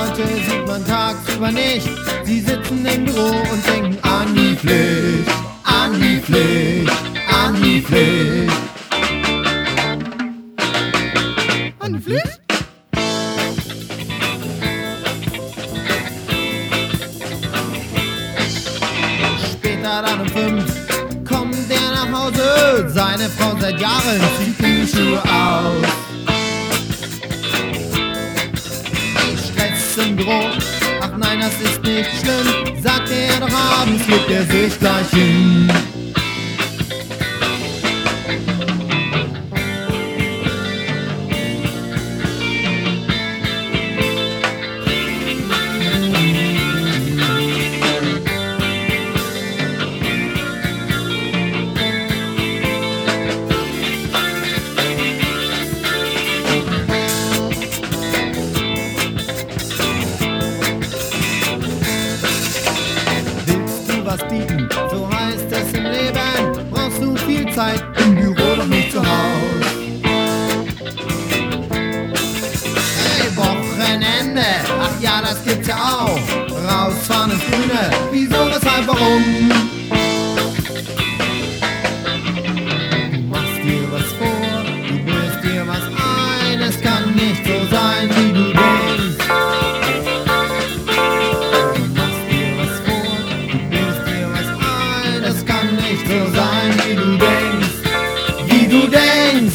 Leute sieht man tagsüber nicht. Sie sitzen im Büro und denken an die Pflicht, an die Pflicht, an die Pflicht. An die Pflicht? Später dann um 5 kommt er nach Hause. Seine Frau seit Jahren zieht ihm die Schuhe aus. Stress im Büro, ach nein, das ist nicht schlimm, sagte er doch abends, legt er sich gleich hin. Bieten, so heißt es im Leben, brauchst du viel Zeit im Büro, doch nicht zu Hause. Hey, Wochenende, ach ja, das gibt's ja auch. Rausfahren ins Grüne, wieso, weshalb, warum? Du machst dir was vor, du bildest dir was ein, es kann nicht so sein, wie du denkst. So sein, wie du denkst, wie du denkst.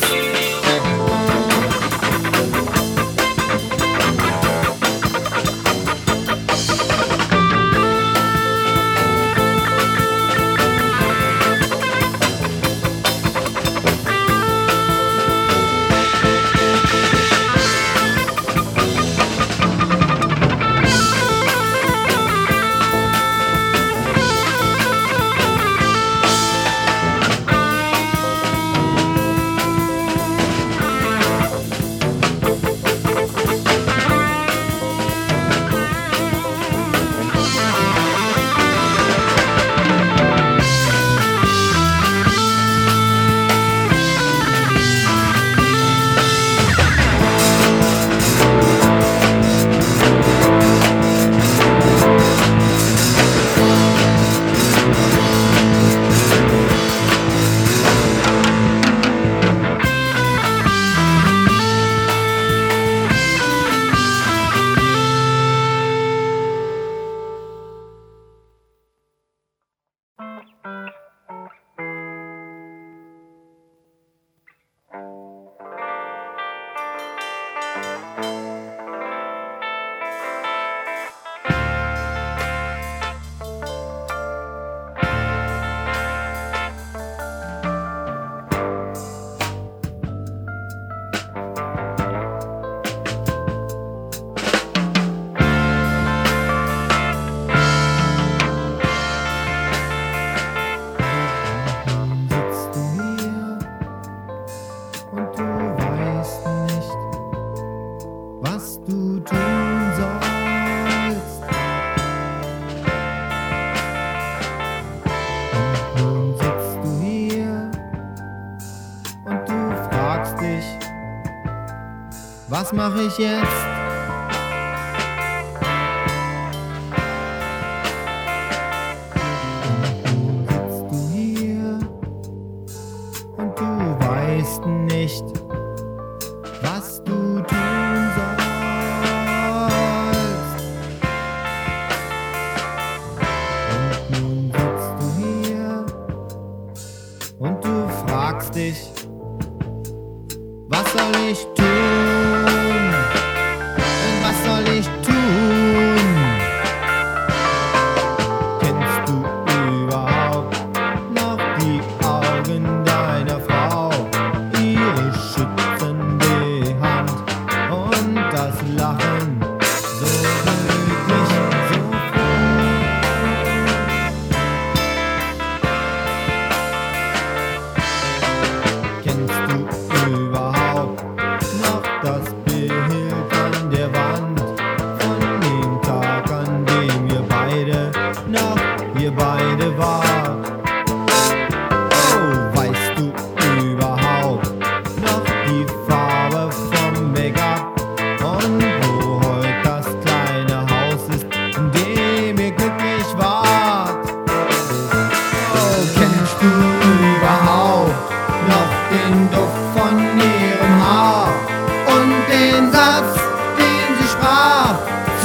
Was mache ich jetzt? Und sitzt du hier und du weißt nicht, was du tun sollst. Und nun sitzt du hier und du fragst dich, was soll ich tun?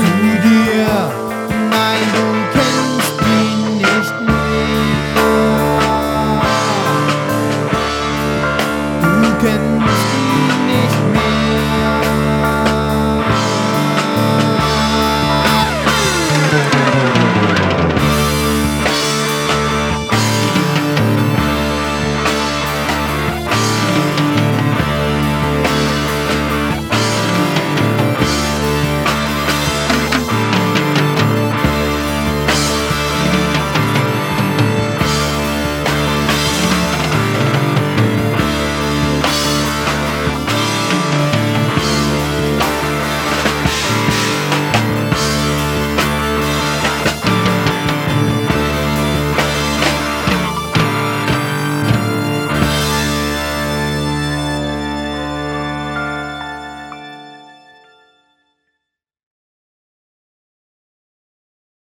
zu dir.